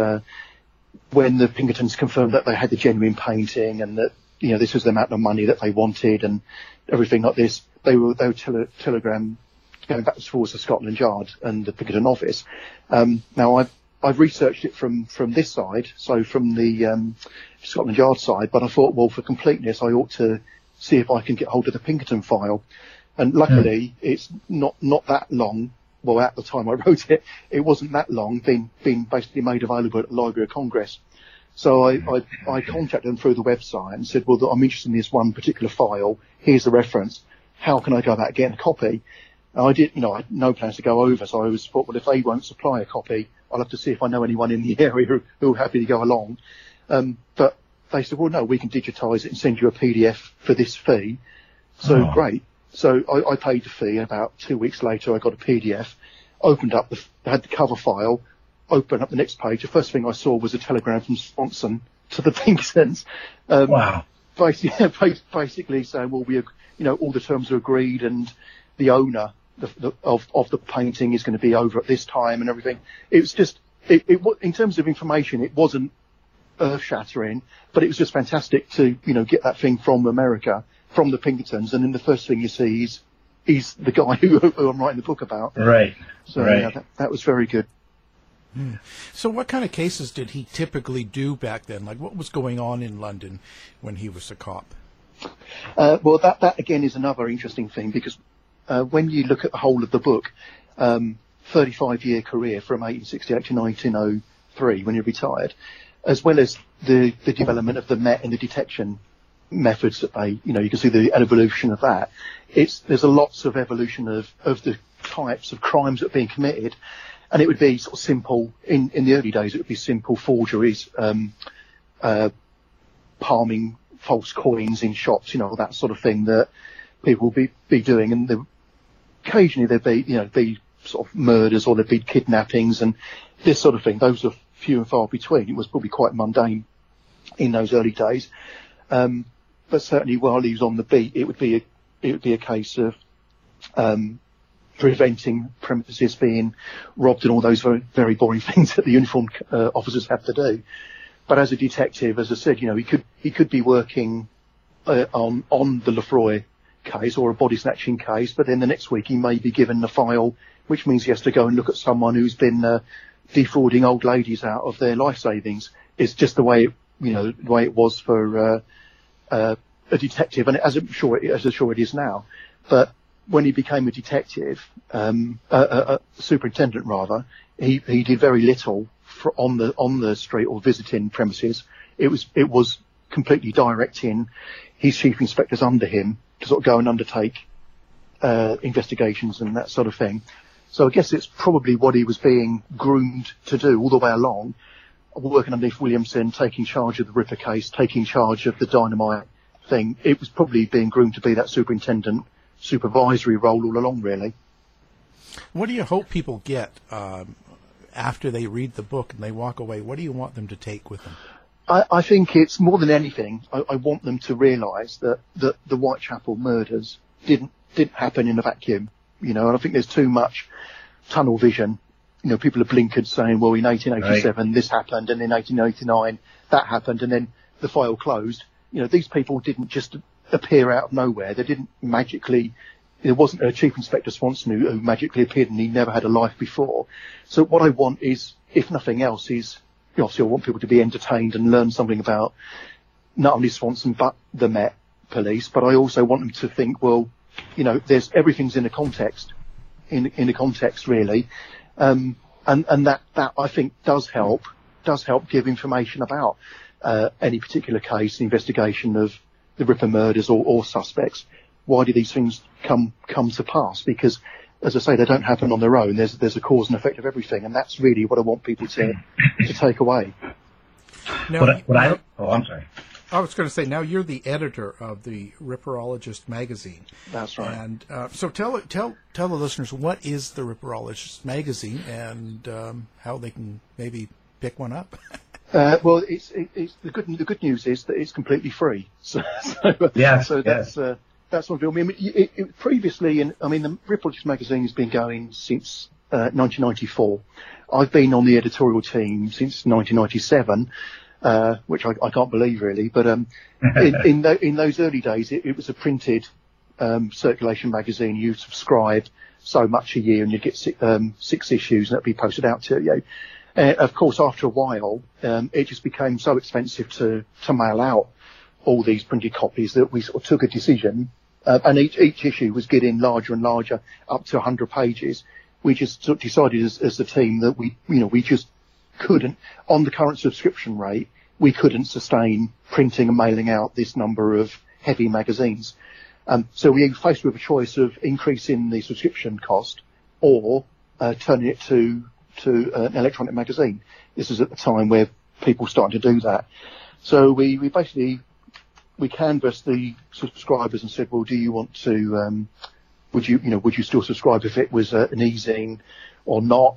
H: when the Pinkertons confirmed that they had the genuine painting and that, this was the amount of money that they wanted and everything like this, they were telegram going back and forwards to Scotland Yard and the Pinkerton office. Now I've researched it from this side, so from the Scotland Yard side, but I thought, well, for completeness, I ought to see if I can get hold of the Pinkerton file. And luckily, it's not that long. Well, at the time I wrote it, it wasn't that long, being basically made available at the Library of Congress. So I contacted them through the website and said, well, I'm interested in this one particular file. Here's the reference. How can I go about getting a copy? And I had no plans to go over, so I thought, well, if they won't supply a copy, I'll have to see if I know anyone in the area who are happy to go along. But they said, well, no, we can digitise it and send you a PDF for this fee. So great. So I paid the fee. About 2 weeks later, I got a PDF, opened up, had the cover file, opened up the next page. The first thing I saw was a telegram from Swanson to the Pinkertons.
I: Wow.
H: Basically saying, well, all the terms are agreed and the owner of the painting is going to be over at this time and everything. It was just, in terms of information, it wasn't earth-shattering, but it was just fantastic to, get that thing from America, from the Pinkertons, and then the first thing you see is the guy who I'm writing the book about.
I: Right.
H: So yeah, that was very good.
G: So what kind of cases did he typically do back then? Like, what was going on in London when he was a cop?
H: Well, that again is another interesting thing, because when you look at the whole of the book, 35-year career from 1868 to 1903 when he retired, as well as the development of the Met and the detection methods that they, you can see the evolution of that. There's a lots of evolution of the types of crimes that are being committed, and it would be sort of simple in the early days. It would be simple forgeries, palming false coins in shops, that sort of thing that people will be doing, and occasionally there'd be sort of murders, or there'd be kidnappings and this sort of thing. Those are few and far between. It was probably quite mundane in those early days. But certainly while he was on the beat, it would be a case of preventing premises being robbed and all those very, very boring things that the uniformed officers have to do. But as a detective, as I said, he could be working on the Lefroy case or a body snatching case, but then the next week he may be given the file, which means he has to go and look at someone who's been defrauding old ladies out of their life savings. It's just the way the way it was for a detective, and as I'm sure it is now. But when he became a detective, a superintendent rather, he did very little on the street or visiting premises. It was completely directing his chief inspectors under him to sort of go and undertake investigations and that sort of thing. So I guess it's probably what he was being groomed to do all the way along, working underneath Williamson, taking charge of the Ripper case, taking charge of the dynamite thing. It was probably being groomed to be that superintendent supervisory role all along, really.
G: What do you hope people get after they read the book and they walk away? What do you want them to take with them?
H: I think it's more than anything, I want them to realise that the Whitechapel murders didn't happen in a vacuum, and I think there's too much tunnel vision. People are blinkered saying, well, in 1887 this happened, and in 1889 that happened, and then the file closed. These people didn't just appear out of nowhere. They didn't magically. There wasn't a Chief Inspector Swanson who magically appeared and he never had a life before. So what I want is, if nothing else, is obviously I want people to be entertained and learn something about not only Swanson but the Met Police. But I also want them to think, well, there's everything's in a context, in a context really, and that I think does help give information about any particular case, investigation of the Ripper murders or suspects. Why do these things come to pass? Because, as I say, they don't happen on their own. There's a cause and effect of everything, and that's really what I want people to take away.
G: Now,
I: I'm sorry.
G: I was going to say, now you're the editor of the Ripperologist magazine.
H: That's right.
G: And so tell the listeners, what is the Ripperologist magazine and how they can maybe pick one up?
H: Well, it's the good news is that it's completely free. So that's one film. I mean, previously, the Ripperologist magazine has been going since 1994. I've been on the editorial team since 1997. Which I can't believe really, but in those early days it was a printed circulation magazine. You subscribed so much a year and you'd get 6 issues and that'd be posted out to you. Of course, after a while, it just became so expensive to mail out all these printed copies that we sort of took a decision, and each issue was getting larger and larger, up to 100 pages. We just sort of decided as the team that we just couldn't, on the current subscription rate, we couldn't sustain printing and mailing out this number of heavy magazines. So we were faced with a choice of increasing the subscription cost or turning it to an electronic magazine. This is at the time where people started to do that. So we basically canvassed the subscribers and said, well, do you want to, would you still subscribe if it was an e-zine or not?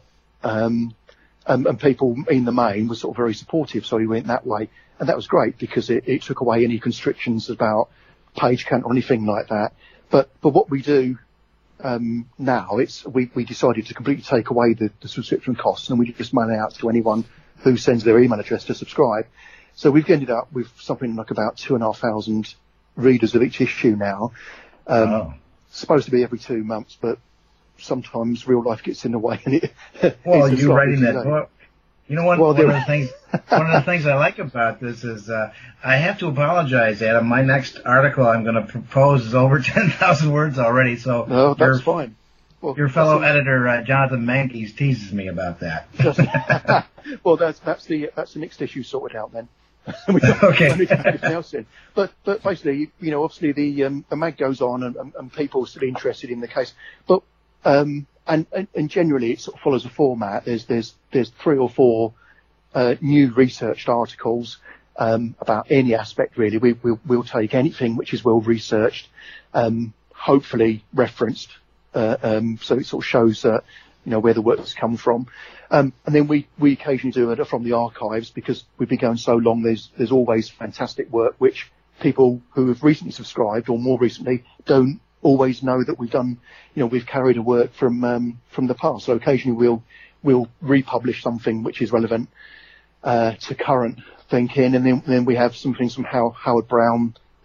H: And people in the main were sort of very supportive, so we went that way, and that was great because it took away any constrictions about page count or anything like that. But what we do now, we decided to completely take away the subscription costs, and we just mail it out to anyone who sends their email address to subscribe. So we've ended up with something like about 2,500 readers of each issue now. Supposed to be every 2 months, but sometimes real life gets in the way. And
I: you writing that book. One of the things I like about this is I have to apologize, Adam. My next article I'm going to propose is over 10,000 words already. So
H: no, that's fine. Well,
I: your fellow editor Jonathan Mankies teases me about that.
H: Well, that's the next issue sorted out then.
I: Okay.
H: But basically, obviously the mag goes on and people are still interested in the case, but. And generally it sort of follows a format. There's 3 or 4 new researched articles about any aspect really. We'll take anything which is well researched, hopefully referenced, so it sort of shows where the work has come from. And then we occasionally do it from the archives because we've been going so long. There's always fantastic work which people who have recently subscribed or more recently don't always know that we've done, we've carried a work from the past. So occasionally we'll republish something which is relevant to current thinking, and then we have some things from Howard Brown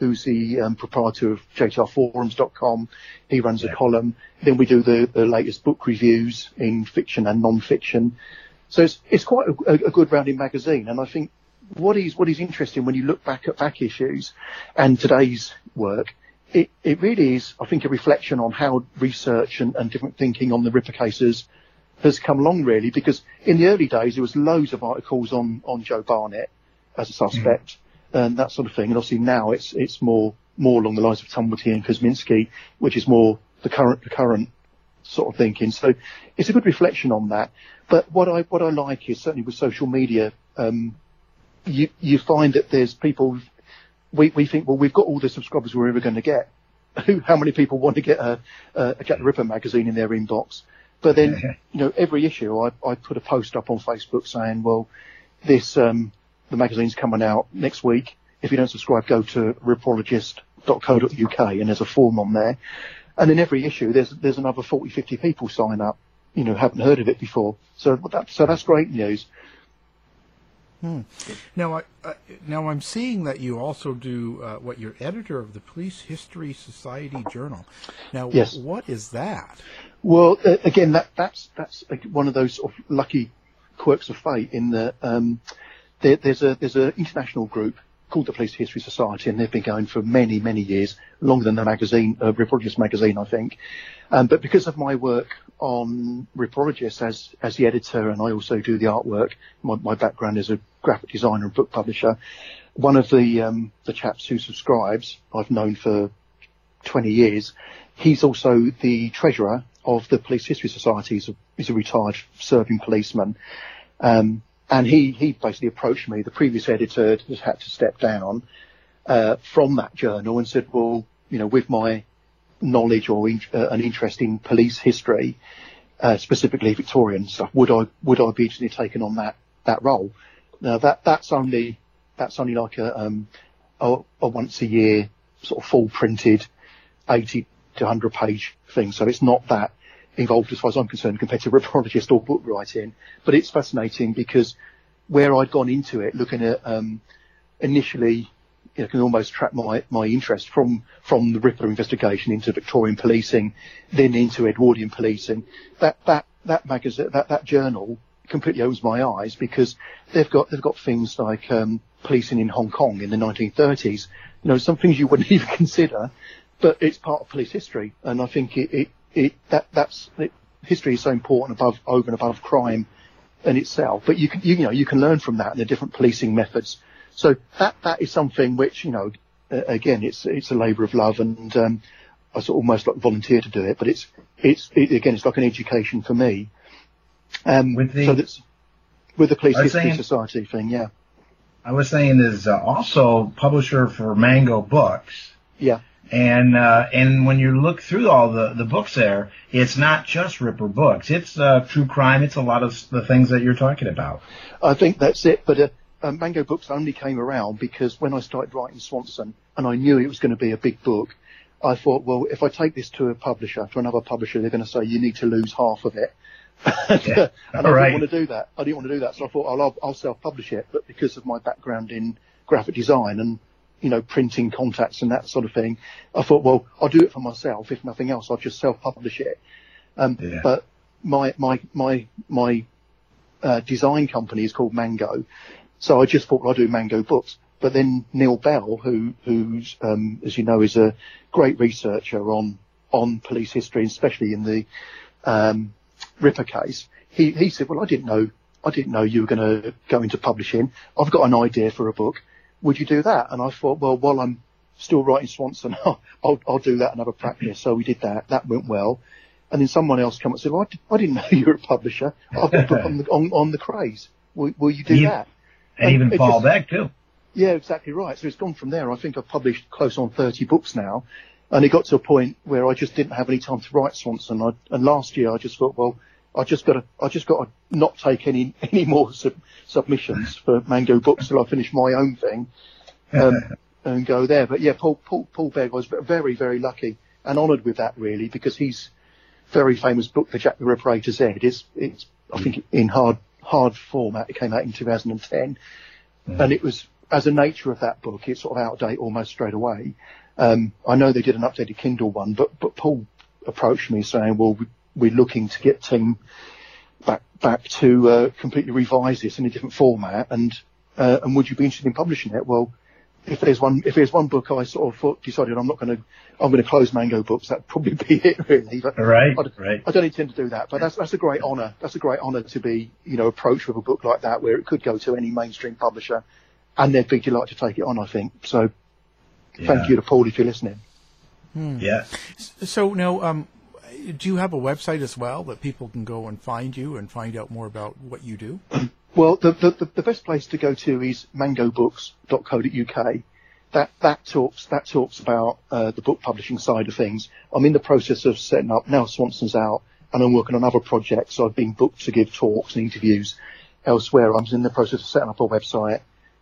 H: who's the proprietor of jtrforums.com. He runs a column. Then we do the latest book reviews in fiction and non-fiction. So it's quite a good rounding magazine. And I think what is interesting when you look back at back issues and today's work, it really is, I think, a reflection on how research and different thinking on the Ripper cases has come along, really, because in the early days there was loads of articles on Joe Barnett as a suspect and that sort of thing. And obviously now it's more along the lines of Tumblety and Kosminski, which is more the current sort of thinking. So it's a good reflection on that. But what I like is, certainly with social media, you find that there's people, we think, well, we've got all the subscribers we're ever going to get. How many people want to get a Jack the Ripper magazine in their inbox? But then, every issue I put a post up on Facebook saying, well, the magazine's coming out next week. If you don't subscribe, go to ripologist.co.uk and there's a form on there. And in every issue, there's another 40, 50 people sign up, haven't heard of it before. So that's great news.
G: Now I'm seeing that you also do you're editor of the Police History Society Journal. Now,
H: yes.
G: What is that?
H: Well, again, that's one of those sort of lucky quirks of fate in that there's a international group called the Police History Society, and they've been going for many, many years, longer than the magazine, Ripologist magazine, I think. But because of my work on Ripologist as the editor, and I also do the artwork, my background is a graphic designer and book publisher. One of the chaps who subscribes, I've known for 20 years. He's also the treasurer of the Police History Society. He's a retired serving policeman. And he basically approached me. The previous editor has had to step down from that journal and said, well, with my knowledge or an interest in police history, specifically Victorian stuff, would I be interested in taking on that role? Now that's only like a once a year sort of full printed 80 to 100 page thing. So it's not that involved as far as I'm concerned compared to Ripologist or book writing, but it's fascinating because where I'd gone into it looking at initially, can almost track my interest from the Ripper investigation into Victorian policing, then into Edwardian policing. That magazine, that journal completely opens my eyes because they've got things like policing in Hong Kong in the 1930s. Some things you wouldn't even consider, but it's part of police history, and I think history is so important over and above crime in itself. But you can learn from that and the different policing methods. So that is something which again it's a labour of love, and I sort of almost like volunteer to do it. But it's like an education for me. With the Police History Society thing, yeah.
I: I was saying is also publisher for Mango Books.
H: Yeah.
I: And when you look through all the books there, it's not just Ripper books. It's true crime. It's a lot of the things that you're talking about.
H: I think that's it. But Mango Books only came around because when I started writing Swanson, and I knew it was going to be a big book, I thought, well, if I take this to another publisher, they're going to say you need to lose half of it. And I didn't want to do that. So I thought I'll self-publish it. But because of my background in graphic design and printing contacts and that sort of thing, I thought, well, I'll do it for myself. If nothing else, I'll just self-publish it. But my design company is called Mango, so I just thought, well, I'll do Mango Books. But then Neil Bell, who's as you know, is a great researcher on police history, especially in the Ripper case, he said, well, I didn't know you were going to go into publishing. I've got an idea for a book. Would you do that? And I thought, well, while I'm still writing Swanson, I'll do that and have a practice. So we did that. That went well. And then someone else came and said, well, I didn't know you were a publisher. I've got a book on the craze. Will you do that?
I: And even Paul Beck too.
H: Yeah, exactly right. So it's gone from there. I think I've published close on 30 books now. And it got to a point where I just didn't have any time to write Swanson. And last year I just thought, well, I just got to not take any more submissions for Mango Books till I finish my own thing, and go there. But yeah, Paul Begg, was very, very lucky and honoured with that, really, because his very famous book, The Jack the Ripper A to Z, it's I think in hard format. It came out in 2010, and it was as a nature of that book, it's sort of out of date almost straight away. I know they did an updated Kindle one, but Paul approached me saying, well, we're looking to get Tim back to completely revise this in a different format, and would you be interested in publishing it? Well, if there's one book I sort of decided I'm going to close Mango Books, that'd probably be it, really. But
I: right.
H: I don't intend to do that, but that's a great honour. That's a great honour to be, approached with a book like that, where it could go to any mainstream publisher, and they'd be delighted to take it on, I think. So, thank you to Paul if you're listening.
I: Yeah.
G: So now, do you have a website as well that people can go and find you and find out more about what you do?
H: Well, the best place to go to is mangobooks.co.uk. That talks about the book publishing side of things. I'm in the process of setting up, now Swanson's out, and I'm working on other projects. So I've been booked to give talks and interviews elsewhere. I'm in the process of setting up a website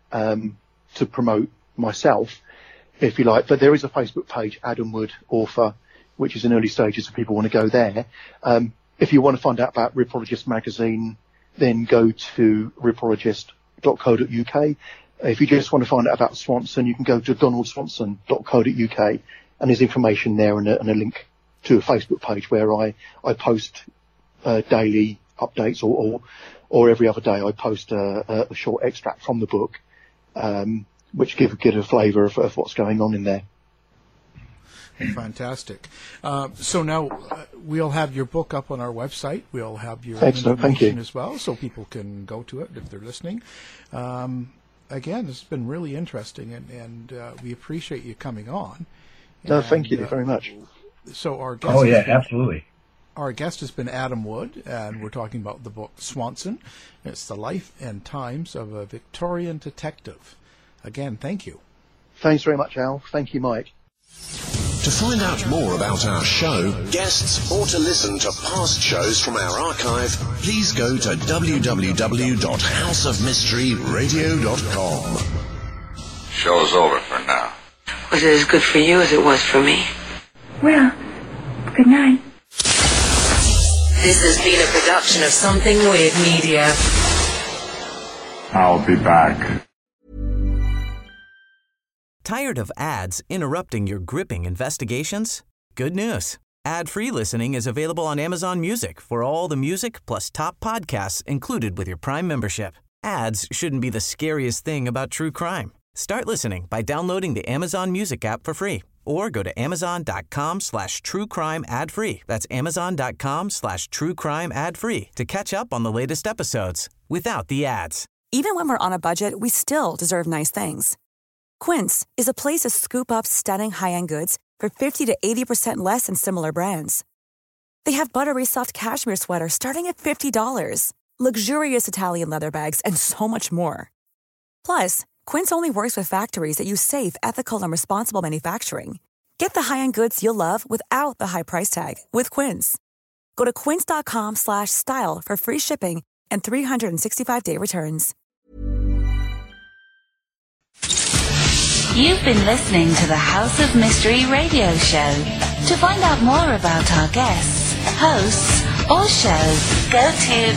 H: to promote myself, if you like. But there is a Facebook page, Adam Wood Author, which is in early stages if people want to go there. If you want to find out about Ripologist magazine, then go to ripologist.co.uk. If you just want to find out about Swanson, you can go to donaldswanson.co.uk, and there's information there and a link to a Facebook page where I post daily updates, or every other day I post a short extract from the book, which give a flavour of what's going on in there.
G: Fantastic. So now we'll have your book up on our website. We'll have your
H: Excellent. Thank you.
G: as well, so people can go to it if they're listening. Again, this has been really interesting, and we appreciate you coming on.
H: No, thank you very much.
G: So our guest
I: absolutely.
G: Our guest has been Adam Wood, and we're talking about the book Swanson. It's the life and times of a Victorian detective. Again, thank you.
H: Thanks very much, Al. Thank you, Mike.
E: To find out more about our show, guests, or to listen to past shows from our archive, please go to www.houseofmysteryradio.com.
M: Show's over for now.
F: Was it as good for you as it was for me?
N: Well, good night.
F: This has been a production of Something Weird Media.
M: I'll be back.
B: Tired of ads interrupting your gripping investigations? Good news. Ad-free listening is available on Amazon Music for all the music plus top podcasts included with your Prime membership. Ads shouldn't be the scariest thing about true crime. Start listening by downloading the Amazon Music app for free or go to amazon.com/truecrime ad-free. That's amazon.com/truecrime ad-free to catch up on the latest episodes without the ads.
K: Even when we're on a budget, we still deserve nice things. Quince is a place to scoop up stunning high-end goods for 50 to 80% less than similar brands. They have buttery soft cashmere sweaters starting at $50, luxurious Italian leather bags, and so much more. Plus, Quince only works with factories that use safe, ethical, and responsible manufacturing. Get the high-end goods you'll love without the high price tag with Quince. Go to quince.com/style for free shipping and 365-day returns.
O: You've been listening to the House of Mystery radio show. To find out more about our guests, hosts, or shows, go to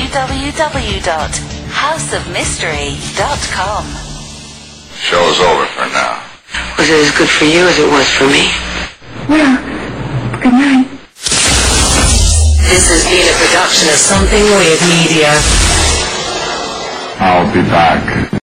O: www.houseofmystery.com.
M: Show's over for now.
F: Was it as good for you as it was for me?
N: Well, good night.
F: This has been a production of Something Weird Media.
M: I'll be back.